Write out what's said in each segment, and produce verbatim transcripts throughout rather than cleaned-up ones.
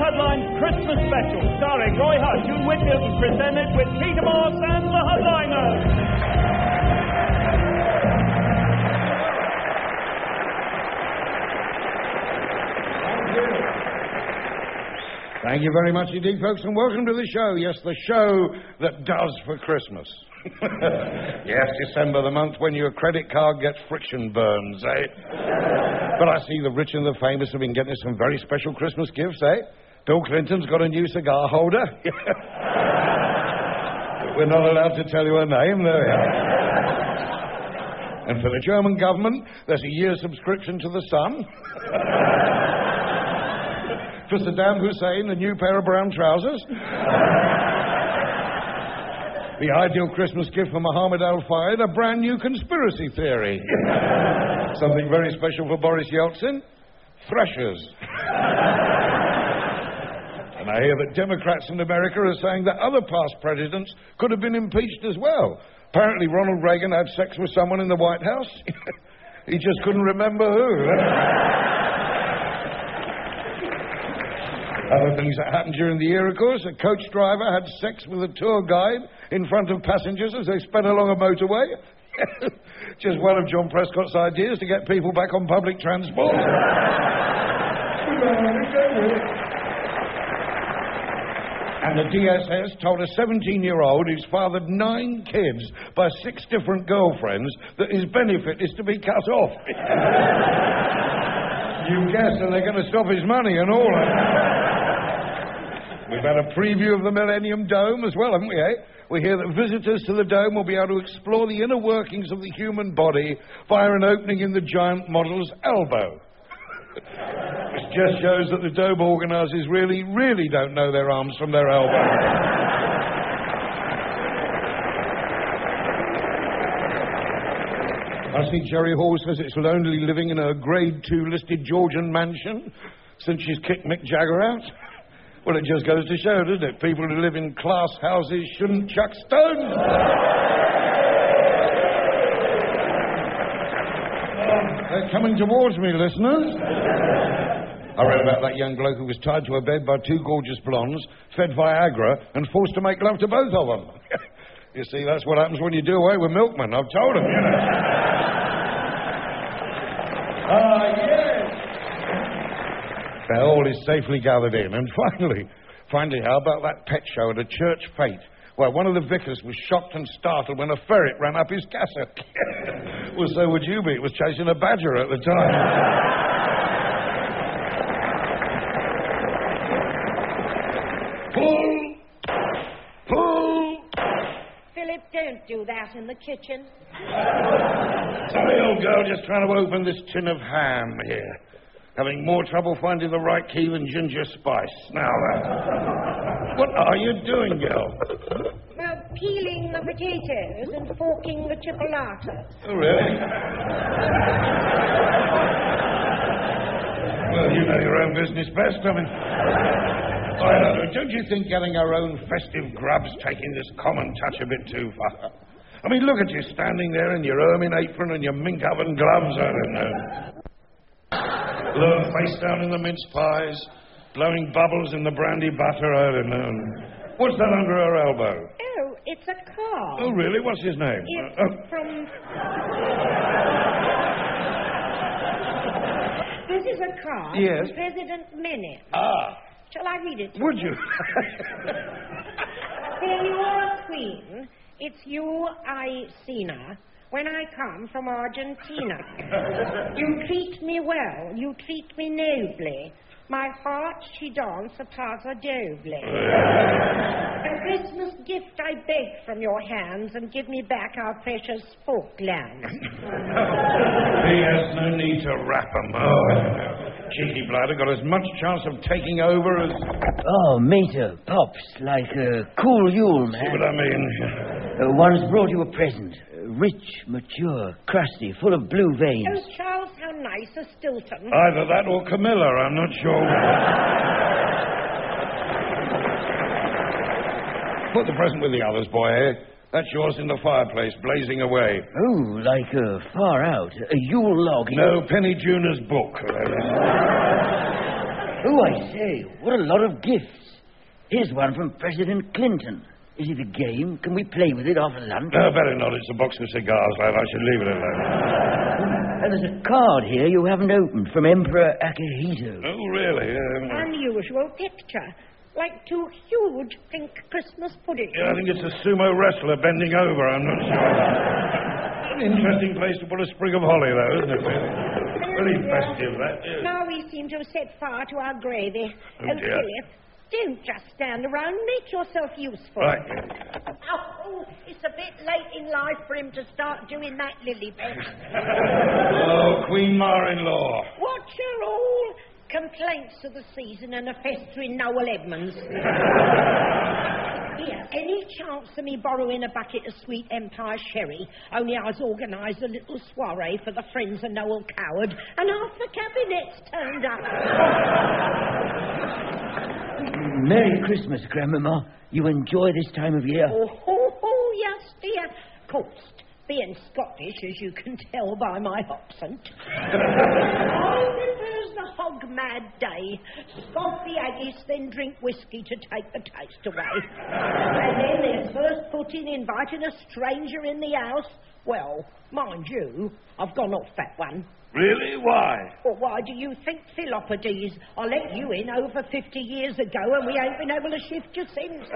Headlines Christmas Special, starring Roy Hush, June Whitfield, and Chris Emmett, with Peter Morse and the Headliners. Thank you very much indeed, folks, and welcome to the show. Yes, the show that does for Christmas. Yes, December, the month when your credit card gets friction burns, eh? But I see the rich and the famous have been getting us some very special Christmas gifts, eh? Bill Clinton's got a new cigar holder. We're not allowed to tell you her name, there we are. And for the German government, there's a year's subscription to The Sun. For Saddam Hussein, a new pair of brown trousers. The ideal Christmas gift for Mohammed Al-Fayed, a brand new conspiracy theory. Something very special for Boris Yeltsin, threshers. And I hear that Democrats in America are saying that other past presidents could have been impeached as well. Apparently Ronald Reagan had sex with someone in the White House. He just couldn't remember who. Other things that happened during the year, of course, a coach driver had sex with a tour guide in front of passengers as they sped along a motorway. Just one of John Prescott's ideas to get people back on public transport. And the D S S told a seventeen-year-old who's fathered nine kids by six different girlfriends that his benefit is to be cut off. You guess, and they're going to stop his money and all. We've had a preview of the Millennium Dome as well, haven't we, eh? We hear that visitors to the Dome will be able to explore the inner workings of the human body via an opening in the giant model's elbow. Which just shows that the Dome organisers really, really don't know their arms from their elbow. I see Jerry Hall says it's lonely living in a grade two listed Georgian mansion since she's kicked Mick Jagger out. Well, it just goes to show, doesn't it? People who live in class houses shouldn't chuck stones. They're coming towards me, listeners. I read about that young bloke who was tied to a bed by two gorgeous blondes, fed Viagra, and forced to make love to both of them. You see, that's what happens when you do away with milkmen. I've told him, you know. Ah, yes. Now all is safely gathered in. And finally, finally, how about that pet show at a church fete? Well, one of the vicars was shocked and startled when a ferret ran up his cassock. Well, so would you be. It was chasing a badger at the time. Pull! Pull! Philip, don't do that in the kitchen. Sorry, old girl, just trying to open this tin of ham here. Having more trouble finding the right key than ginger spice. Now, uh, what are you doing, girl? Well, peeling the potatoes and forking the chipolatas. Oh, really? Well, you know your own business best, I mean... I don't know, don't you think getting our own festive grubs taking this common touch a bit too far? I mean, look at you standing there in your ermine apron and your mink oven gloves, I don't know. Look, face down in the mince pies, blowing bubbles in the brandy butter, I don't know. What's that under her elbow? Oh, it's a card. Oh, really? What's his name? It's uh, oh. from... This is a card Yes. from President Menem. Ah. Shall I read it to Would you? you? Senora Queen, it's you I seen-a when I come from Argentina. You treat me well, you treat me nobly. My heart she dance a pasa doble. A Christmas gift I beg from your hands and give me back our precious Falklands. He has no need to wrap 'em. Oh, cheeky bladder got as much chance of taking over as... Oh, Mater, Pops, like a cool Yule, man. See what I mean? Uh, one's brought you a present. Uh, rich, mature, crusty, full of blue veins. Oh, Charles, how nice a Stilton. Either that or Camilla, I'm not sure. Put the present with the others, boy, eh? That's yours in the fireplace, blazing away. Oh, like uh, far out. A Yule log. No, Penny Juners book. Oh, I say, what a lot of gifts. Here's one from President Clinton. Is it a game? Can we play with it after lunch? No, better not. It's a box of cigars, lad. I should leave it alone. And there's a card here you haven't opened from Emperor Akihito. Oh, really? Um, Unusual picture. Like two huge pink Christmas puddings. yeah, I think it's a sumo wrestler bending over. I'm not sure. An interesting place to put a sprig of holly, though, isn't it? Very festive, that. Yeah. Now we seem to have set fire to our gravy. Oh, dear. Philip, don't just stand around. Make yourself useful. Right. Oh, it's a bit late in life for him to start doing that, Lilybet. Oh, Queen Ma-in-law. What are all complaints of the season and a festering Noel Edmonds? Here, any chance of me borrowing a bucket of sweet Empire sherry? Only I's organised a little soiree for the friends of Noel Coward, and half the cabinet's turned up. Merry Christmas, Grandmama. You enjoy this time of year? Oh, oh, oh, yes, dear. Coast. Being Scottish, as you can tell by my accent. I prefers the hog-mad day. Scoff the haggis, then drink whiskey to take the taste away. And then there's first footing, inviting a stranger in the house. Well, mind you, I've gone off that one. Really? Why? Well, why do you think, Philoppides? I let you in over fifty years ago and we ain't been able to shift you since.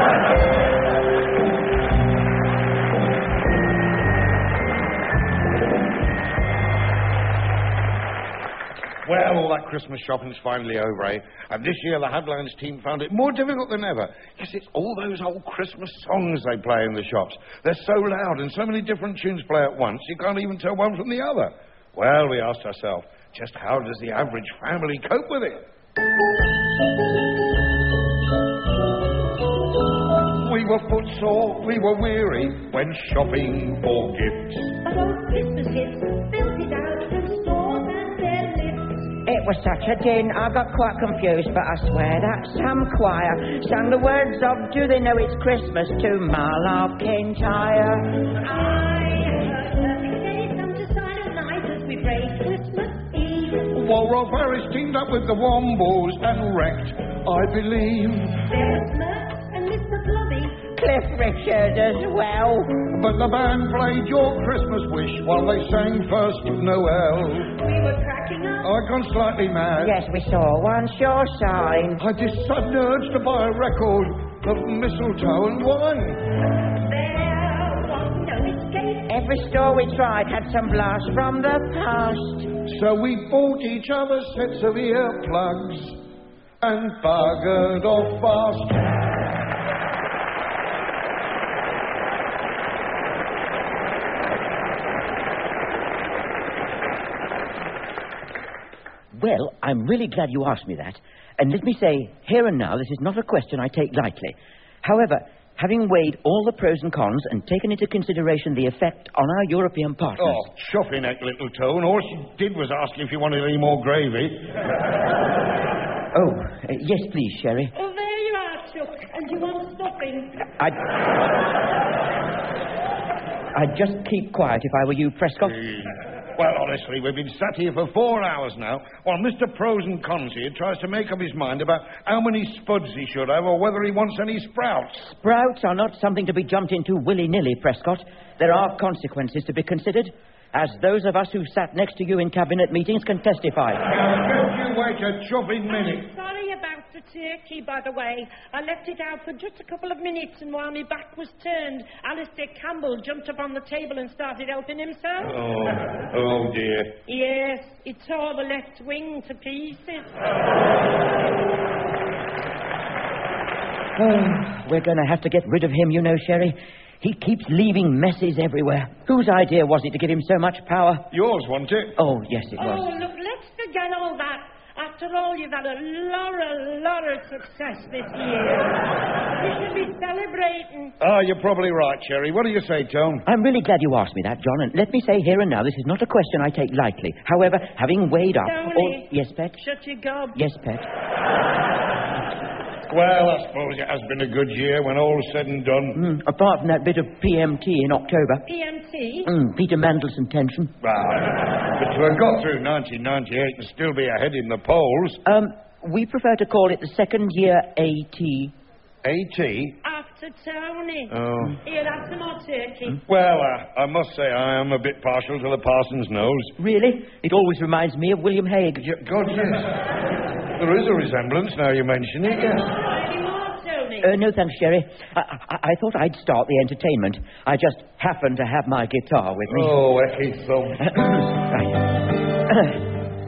Well, all that Christmas shopping's finally over, eh? And this year the Headlines team found it more difficult than ever. Yes, it's all those old Christmas songs they play in the shops. They're so loud and so many different tunes play at once, you can't even tell one from the other. Well, we asked ourselves, just how does the average family cope with it? We were footsore, we were weary when shopping for gifts. But old Christmas hits built it out from stores and their lifts. It was such a din, I got quite confused, but I swear that some choir sang the words of Do They Know It's Christmas to my love Kintyre. I heard perfect day come to silent night as we praise Christmas Eve. Walrus Harris teamed up with the Wombos and wrecked, I believe. There was Mert and Mister Blobby. Cliff Richard as well. But the band played Your Christmas Wish while they sang First Noel. We were cracking up. I'd gone slightly mad. Yes, we saw one sure sign. I had this sudden urge to buy a record of mistletoe and wine. There was no escape. Every store we tried had some blast from the past. So we bought each other sets of earplugs and buggered off fast. Well, I'm really glad you asked me that. And let me say, here and now, this is not a question I take lightly. However, having weighed all the pros and cons and taken into consideration the effect on our European partners... Oh, chuffing that little tone. All she did was ask if you wanted any more gravy. Oh, uh, yes, please, Sherry. Oh, there you are, Chuck. And you want stopping? I'd... I'd just keep quiet if I were you, Prescott. Well, honestly, we've been sat here for four hours now while Mister Pros and Cons here tries to make up his mind about how many spuds he should have or whether he wants any sprouts. Sprouts are not something to be jumped into willy-nilly, Prescott. There are consequences to be considered, as those of us who sat next to you in cabinet meetings can testify. Now, don't you wait a chuffing minute. Sorry about the turkey, by the way. I left it out for just a couple of minutes, and while my back was turned, Alistair Campbell jumped up on the table and started helping himself. Oh, oh dear. Yes, it tore the left wing to pieces. Oh, we're going to have to get rid of him, you know, Sherry. He keeps leaving messes everywhere. Whose idea was it to give him so much power? Yours, wasn't it? Oh, yes, it was. Oh, look, let's forget all that. After all, you've had a lot, a lot of success this year. You should be celebrating. Ah, you're probably right, Sherry. What do you say, Tone? I'm really glad you asked me that, John, and let me say here and now, this is not a question I take lightly. However, having weighed up... Tony. all... Yes, Pet? Shut your gob. Yes, Pet. Well, I suppose it has been a good year when all's said and done. Mm, apart from that bit of P M T in October. P M T? Mm, Peter Mandelson tension. Well, but to have got through nineteen ninety-eight and still be ahead in the polls... Um, we prefer to call it the second year A T. A T? After Tony. Oh. Here, have some more turkey. Well, uh, I must say I am a bit partial to the parson's nose. Really? It always reminds me of William Hague. Yeah, God, yes. There is a resemblance now you mention it, yes. Any more, Tony? Uh, no, thanks, Sherry. I, I, I thought I'd start the entertainment. I just happen to have my guitar with me. Oh, Ecky Thump. Right.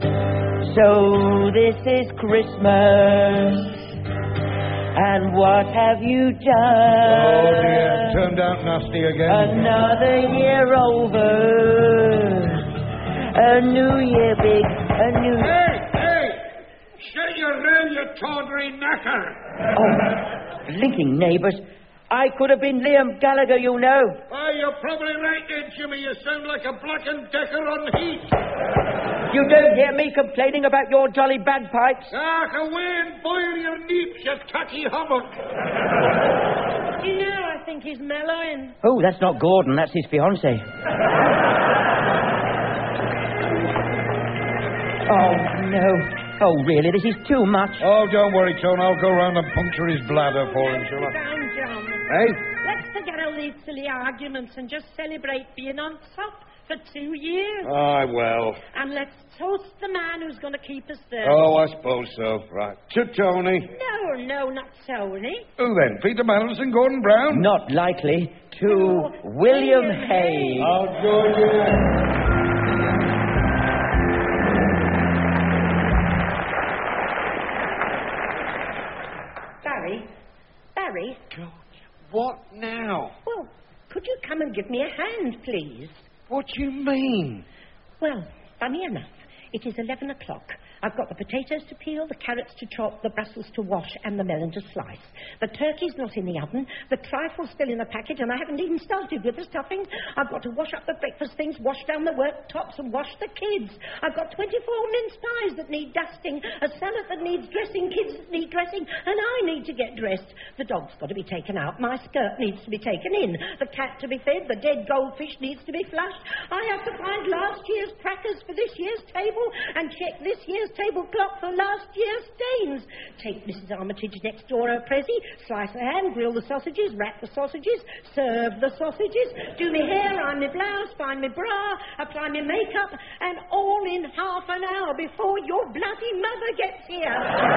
So this is Christmas. And what have you done? Oh, dear. Turned out nasty again. Another year over. A new year big. A new... Hey, hey! Shut your mouth, you tawdry knacker! Oh, blinking neighbours. I could have been Liam Gallagher, you know. Oh, you're probably right there, Jimmy. You sound like a Black and Decker on heat. You don't hear me complaining about your jolly bagpipes. Ah, away and boil your neeps, you tatty hummock. You know, I think he's mellowing. Oh, that's not Gordon. That's his fiancée. Oh, no. Oh, really? This is too much. Oh, don't worry, Tone. I'll go round and puncture his bladder for him, shall I? Down, John. Hey? Let's forget all these silly arguments and just celebrate being on top for two years. Ah, well. And let's toast the man who's going to keep us there. Oh, I suppose so. Right. To Tony. No, no, not Tony. Who then? Peter Mandelson, Gordon Brown? Not likely. To William Hague. Oh, Georgia. Barry? Barry? George, what now? Well, could you come and give me a hand, please? What do you mean? Well, funny enough, it is eleven o'clock. I've got the potatoes to peel, the carrots to chop, the Brussels to wash, and the melon to slice. The turkey's not in the oven, the trifle's still in the package, and I haven't even started with the stuffing. I've got to wash up the breakfast things, wash down the worktops, and wash the kids. I've got twenty-four mince pies that need dusting, a salad that needs dressing, kids that need dressing, and I need to get dressed. The dog's got to be taken out, my skirt needs to be taken in, the cat to be fed, the dead goldfish needs to be flushed. I have to find last year's crackers for this year's table, and check this year's tablecloth for last year's stains. Take Missus Armitage next door her prezi, slice her hand, grill the sausages, wrap the sausages, serve the sausages, do me hair, iron my blouse, find my bra, apply my makeup, and all in half an hour before your bloody mother gets here.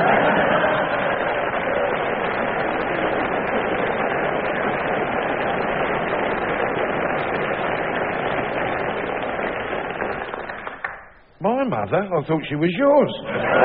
My mother? I thought she was yours.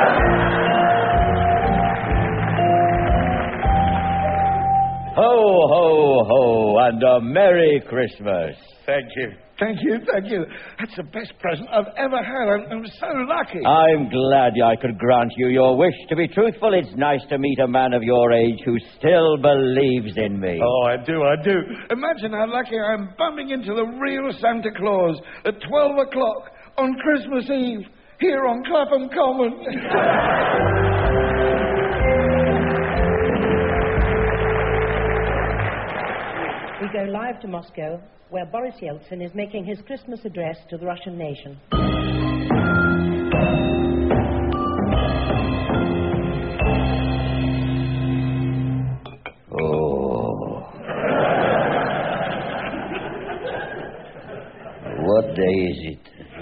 Ho, ho, ho, and a Merry Christmas. Thank you. Thank you, thank you. That's the best present I've ever had. I'm, I'm so lucky. I'm glad I could grant you your wish. To be truthful, it's nice to meet a man of your age who still believes in me. Oh, I do, I do. Imagine how lucky I am bumping into the real Santa Claus at twelve o'clock on Christmas Eve here on Clapham Common. We go live to Moscow, where Boris Yeltsin is making his Christmas address to the Russian nation. Oh. What day is it?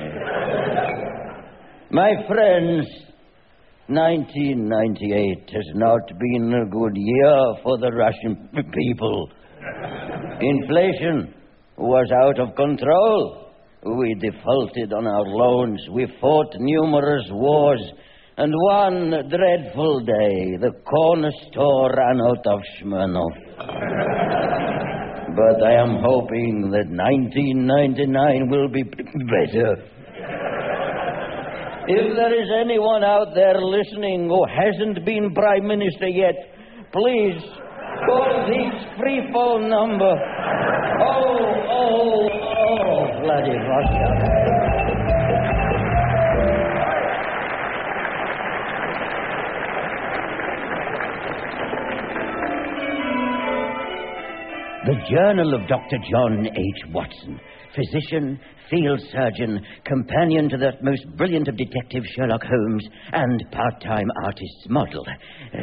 My friends, nineteen ninety-eight has not been a good year for the Russian p- people. Inflation was out of control. We defaulted on our loans. We fought numerous wars. And one dreadful day, the corner store ran out of Smirnoff. But I am hoping that nineteen ninety-nine will be b- better. If there is anyone out there listening who hasn't been Prime Minister yet, please call this free phone number. Oh, oh, oh, bloody Russia. The Journal of Doctor John H. Watson, physician, field surgeon, companion to that most brilliant of detectives, Sherlock Holmes, and part-time artist's model. Uh,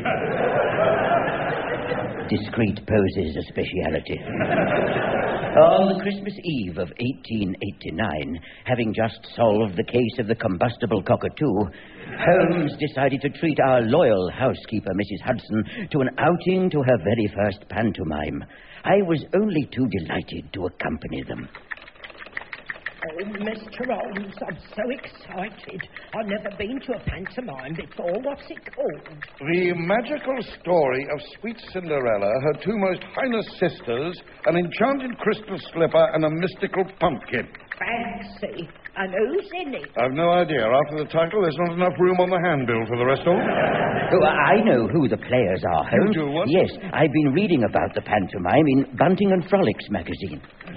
discreet poses a speciality. On the Christmas Eve of eighteen eighty-nine, having just solved the case of the combustible cockatoo, Holmes decided to treat our loyal housekeeper, Missus Hudson, to an outing to her very first pantomime. I was only too delighted to accompany them. Oh, Mister Holmes, I'm so excited. I've never been to a pantomime before. What's it called? The magical story of sweet Cinderella, her two most heinous sisters, an enchanted crystal slipper, and a mystical pumpkin. Fancy. And who's in it? I've no idea. After the title, there's not enough room on the handbill for the rest of them. Oh, I know who the players are, Holmes. You do, what? Yes, I've been reading about the pantomime in Bunting and Frolics magazine.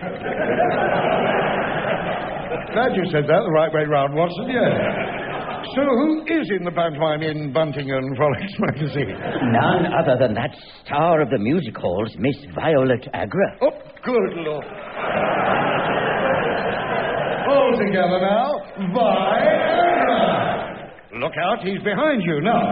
Glad you said that the right way round, Watson, yes. So who is in the pantomime in Bunting and Frolics magazine? None other than that star of the music halls, Miss Violet Agra. Oh, good Lord. All together now. Violet. Look out, he's behind you now.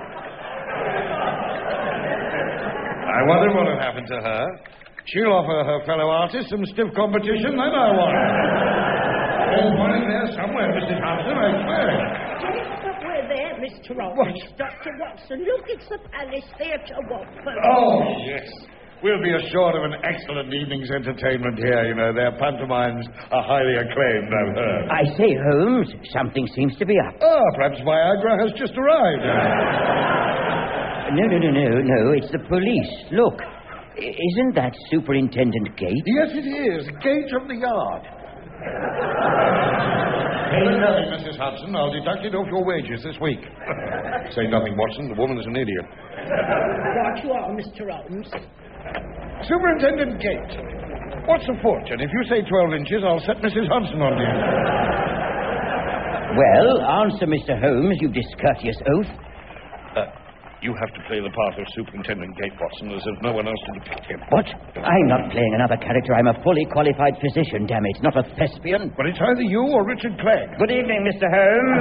I wonder what will happen to her. She'll offer her fellow artists some stiff competition, then I wonder. There's one in there somewhere, Missus Hudson, I swear. Yes, but we're there, Mister Holmes. Doctor Watson, look, it's the Palace Theatre, Watford. Oh, yes. We'll be assured of an excellent evening's entertainment here, you know. Their pantomimes are highly acclaimed, I've heard. I say, Holmes, something seems to be up. Ah, perhaps Viagra has just arrived. No, no, no, no, no, it's the police. Look, isn't that Superintendent Gate? Yes, it is. Gate of the yard. Hey, nothing, Missus Hudson. I'll deduct it off your wages this week. Say nothing, Watson. The woman is an idiot. Right you are, Mister Holmes. Superintendent Gate, what's afoot? And if you say twelve inches, I'll set Missus Hudson on you. Well, answer, Mister Holmes, you discourteous oaf. Uh, you have to play the part of Superintendent Gate, Watson, as if no one else to depict him. What? I'm not playing another character. I'm a fully qualified physician, damn it, not a thespian. But it's either you or Richard Clegg. Good evening, Mister Holmes.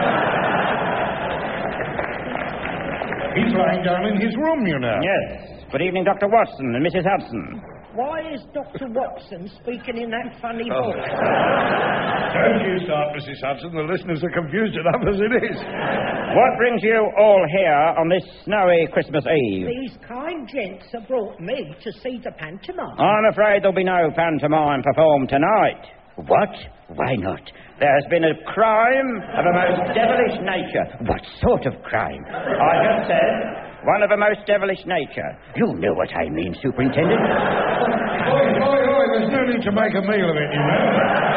He's lying down in his room, you know. Yes. Good evening, Doctor Watson and Missus Hudson. Why is Doctor Watson speaking in that funny Oh. voice? Don't you start, Missus Hudson. The listeners are confused enough as it is. What brings you all here on this snowy Christmas Eve? These kind gents have brought me to see the pantomime. I'm afraid there'll be no pantomime performed tonight. What? Why not? There's been a crime of a most devilish nature. What sort of crime? I just said one of a most devilish nature. You know what I mean, Superintendent. Oi, oi, oi, there's no need to make a meal of it, you know.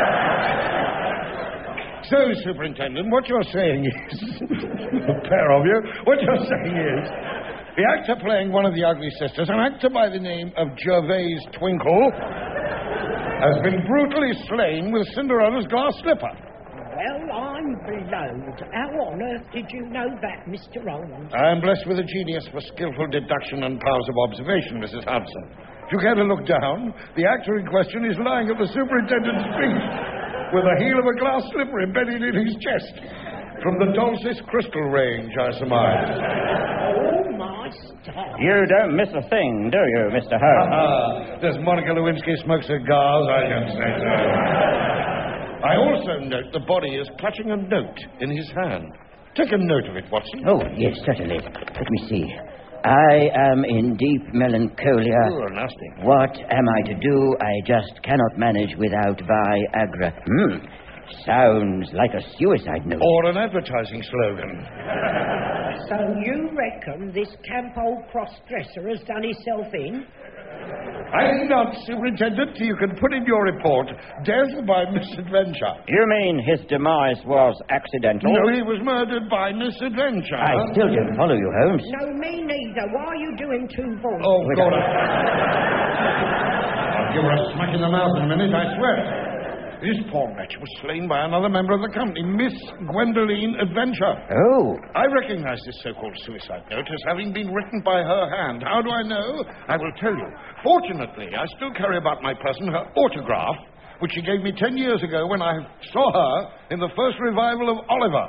So, Superintendent, what you're saying is... a pair of you. What you're saying is... the actor playing one of the ugly sisters, an actor by the name of Gervais Twinkle, has been brutally slain with Cinderella's glass slipper. Well, I'm blowed. How on earth did you know that, Mister Holmes? I am blessed with a genius for skillful deduction and powers of observation, Missus Hudson. If you care to look down, the actor in question is lying at the superintendent's feet with the heel of a glass slipper embedded in his chest. From the Dulcis crystal range, I surmise. Oh, my stars. You don't miss a thing, do you, Mister Holmes? Ah, does Monica Lewinsky smoke cigars? I can say so. I also note the body is clutching a note in his hand. Take a note of it, Watson. Oh, yes, certainly. Let me see. I am in deep melancholia. Oh, nasty. What am I to do? I just cannot manage without Viagra. Hmm. Sounds like a suicide note. Or an advertising slogan. So you reckon this camp old cross-dresser has done himself in? I think not, Superintendent. You can put in your report, death by misadventure. You mean his demise was accidental? No, he was murdered by misadventure. I still don't follow you, Holmes. No, me neither. Why are you doing two voices? Oh, Without- God. I'll give her a smack in the mouth in a minute, I swear. This poor wretch was slain by another member of the company, Miss Gwendoline Adventure. Oh. I recognize this so-called suicide note as having been written by her hand. How do I know? I will tell you. Fortunately, I still carry about my person her autograph, which she gave me ten years ago when I saw her in the first revival of Oliver.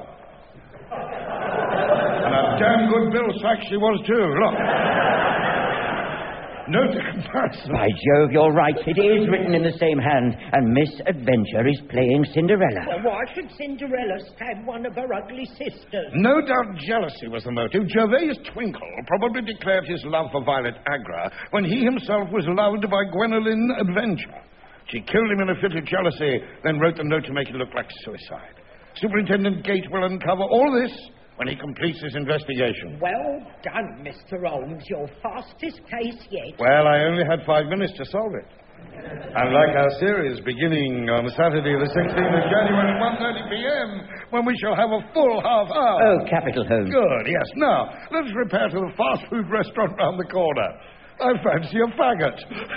And a damn good Bill Sachs she was, too. Look. Note the comparison. By Jove, you're right. It is written in the same hand, and Miss Adventure is playing Cinderella. Well, why should Cinderella stab one of her ugly sisters? No doubt jealousy was the motive. Gervais Twinkle probably declared his love for Violet Agra when he himself was loved by Gwendoline Adventure. She killed him in a fit of jealousy, then wrote the note to make it look like suicide. Superintendent Gate will uncover all this when he completes his investigation. Well done, Mister Holmes. Your fastest case yet. Well, I only had five minutes to solve it. Unlike our series beginning on Saturday the sixteenth of January at one thirty p.m, when we shall have a full half hour. Oh, capital, Holmes. Good, yes. Now, let's repair to the fast food restaurant round the corner. I fancy a faggot.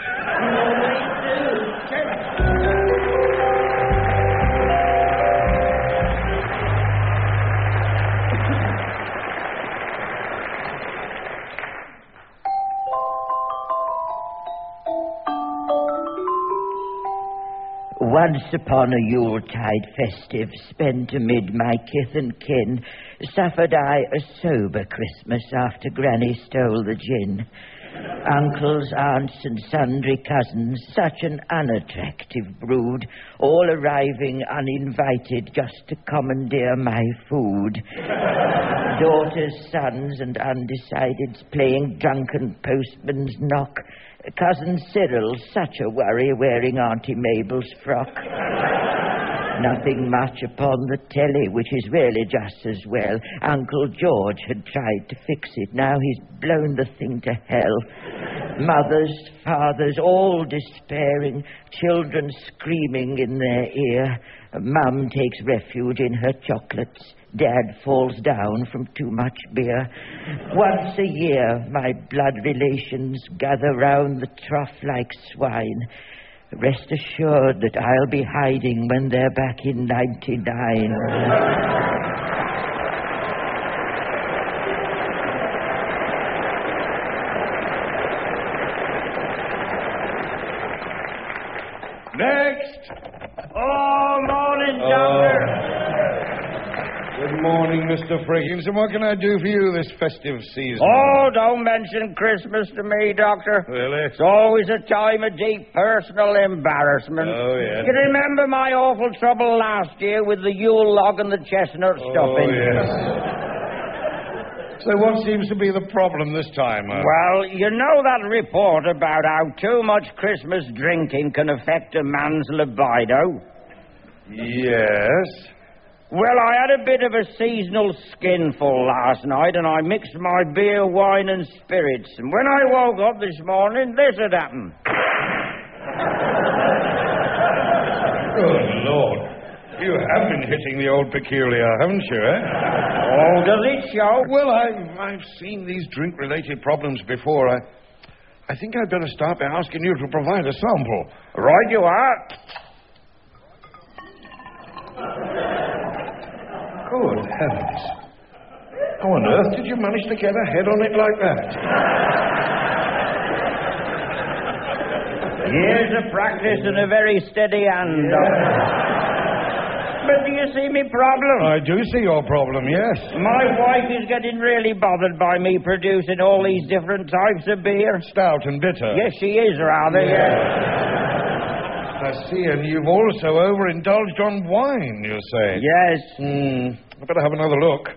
Once upon a Yuletide festive spent amid my kith and kin, suffered I a sober Christmas after Granny stole the gin. Uncles, aunts, and sundry cousins, such an unattractive brood, all arriving uninvited just to commandeer my food. Daughters, sons, and undecideds playing drunken postman's knock. Cousin Cyril, such a worry, wearing Auntie Mabel's frock. Nothing much upon the telly, which is really just as well. Uncle George had tried to fix it. Now he's blown the thing to hell. Mothers, fathers, all despairing. Children screaming in their ear. Mum takes refuge in her chocolates. Dad falls down from too much beer. Once a year, my blood relations gather round the trough like swine. Rest assured that I'll be hiding when they're back in ninety-nine. Next! Oh, morning, Doctor. Good morning, Mister Friggins. And what can I do for you this festive season? Oh, don't mention Christmas to me, Doctor. Really? It's always a time of deep personal embarrassment. Oh, yes. You remember my awful trouble last year with the Yule log and the chestnut stuffing? Oh, yes. So what seems to be the problem this time? Uh? Well, you know that report about how too much Christmas drinking can affect a man's libido? Yes. Well, I had a bit of a seasonal skinful last night, and I mixed my beer, wine, and spirits. And when I woke up this morning, this had happened. Good Lord. You have been hitting the old peculiar, haven't you, eh? Oh, does it show? Well, I've, I've seen these drink-related problems before. I, I think I'd better start by asking you to provide a sample. Right you are. Good heavens. How on earth did you manage to get a head on it like that? Years of practice and a very steady hand. Yeah. But do you see me problem? I do see your problem, yes. My wife is getting really bothered by me producing all these different types of beer. Stout and bitter. Yes, she is rather, yeah. yes. I see, and you've also overindulged on wine, you say? Yes. Hmm. I better have another look.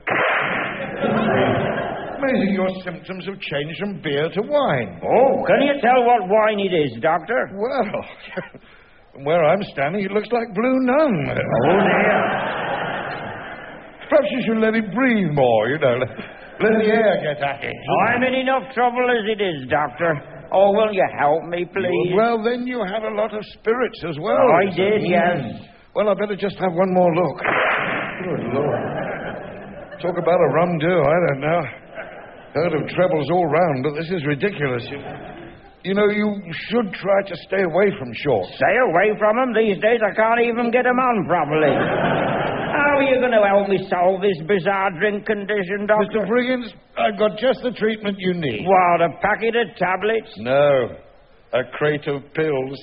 Amazing, your symptoms have changed from beer to wine. Oh, can you tell what wine it is, Doctor? Well, from where I'm standing, it looks like Blue Nun. Oh, dear. Perhaps you should let it breathe more, you know. Let, let the air get at it. I'm in enough trouble as it is, Doctor. Oh, will you help me, please? Well, then you had a lot of spirits as well. Oh, I did, yes. Well, I better just have one more look. Good Lord. Talk about a rum do, I don't know. Heard of trebles all round, but this is ridiculous. You, You know, you should try to stay away from shorts. Stay away from them. These days I can't even get them on properly. How are you going to help me solve this bizarre drink condition, Doctor? Mister Briggins, I've got just the treatment you need. What, a packet of tablets? No, a crate of pills.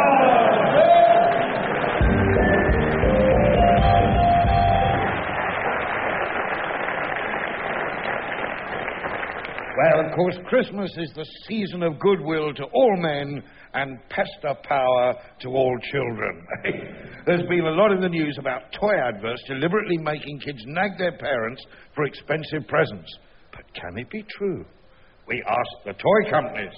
Well, of course, Christmas is the season of goodwill to all men and pester power to all children. There's been a lot in the news about toy adverts deliberately making kids nag their parents for expensive presents. But can it be true? We asked the toy companies.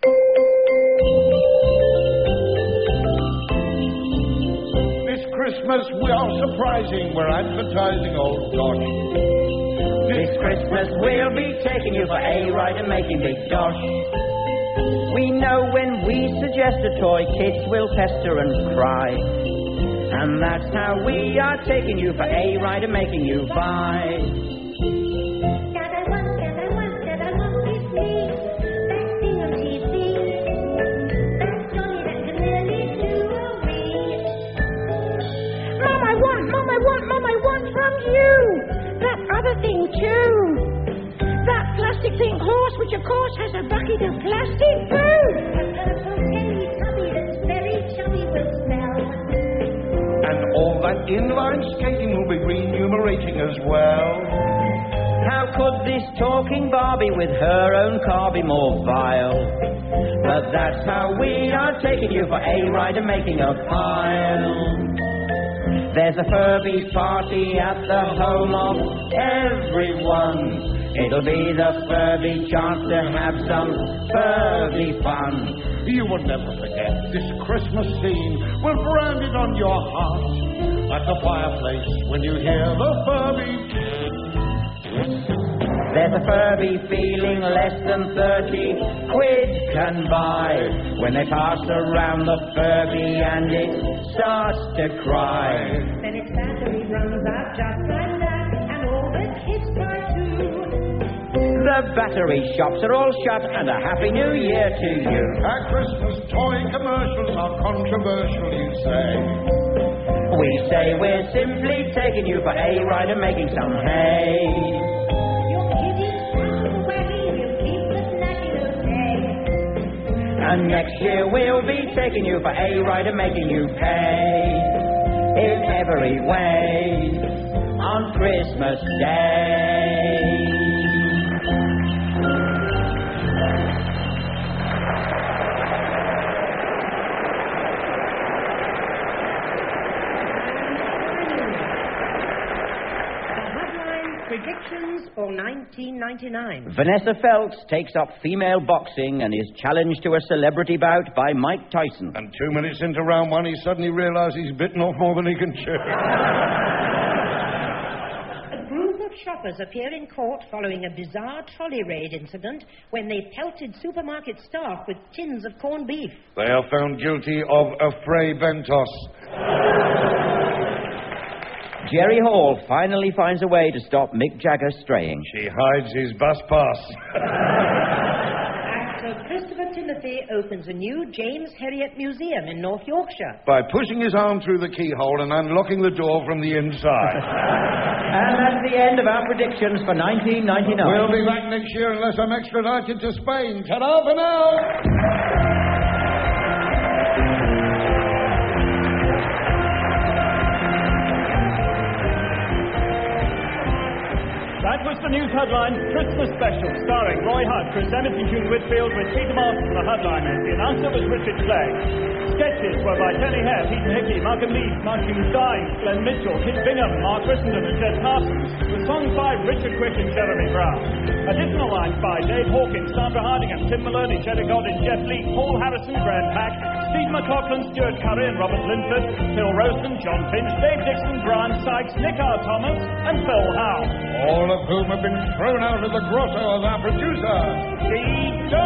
This Christmas, we are surprising. We're advertising Old Dodge. This Christmas we'll be taking you for a ride and making big dosh. We know when we suggest a toy, kids will pester and cry. And that's how we are taking you for a ride and making you buy. That I want, that I want, that I want is me. That thing on T V. That Johnny that can nearly do a wee. Mom, I want, Mom, I want, Mom, I want from you. That other thing too. That plastic pink horse, which of course has a bucket of plastic poo. A purple teeny tubby that's very chubby will smell. And all that inline skating will be remunerating as well. How could this talking Barbie with her own car be more vile? But that's how we are taking you for a ride and making a pile. There's a Furby party at the home of everyone. It'll be the Furby chance to have some Furby fun. You will never forget this Christmas scene. We'll brand it on your heart at the fireplace when you hear the Furby. There's a Furby feeling less than thirty quid can buy when they pass around the Furby and it starts to cry. Then its battery runs out just like that, and all the kids cry too. The battery shops are all shut, and a Happy New Year to you. Our Christmas toy commercials are controversial, you say. We say we're simply taking you for a ride and making some hay. And next year we'll be taking you for a ride and making you pay in every way on Christmas Day. Predictions for nineteen ninety-nine. Vanessa Feltz takes up female boxing and is challenged to a celebrity bout by Mike Tyson. And two minutes into round one, he suddenly realised he's bitten off more than he can chew. A group of shoppers appear in court following a bizarre trolley raid incident when they pelted supermarket staff with tins of corned beef. They are found guilty of affray bentos. Jerry Hall finally finds a way to stop Mick Jagger straying. She hides his bus pass. Actor Christopher Timothy opens a new James Herriot Museum in North Yorkshire. By pushing his arm through the keyhole and unlocking the door from the inside. And that's the end of our predictions for nineteen ninety-nine. We'll be back next year unless I'm extradited to Spain. Ta-da for now! That was the news headline Christmas special, starring Roy Hutt, Chris Emmett and June Whitfield, with Peter Martin, the headliners. The announcer was Richard Clegg. Sketches were by Penny Hare, Peter Hickey, Malcolm Leeds, Martin Stein, Glenn Mitchell, Kit Bingham, Mark Brissenden and Jed Parsons, with songs by Richard Quick and Jeremy Brown. Additional lines by Dave Hawkins, Sandra Hardingham, Tim Maloney, Cheddar Godin, Jeff Lee, Paul Harrison, Graham Pack, Steve McLaughlin, Stuart Curry and Robert Linford, Phil Rosen, John Finch, Dave Dixon, Brian Sykes, Nick R. Thomas and Phil Howe. All of whom have been thrown out of the grotto of our producer. The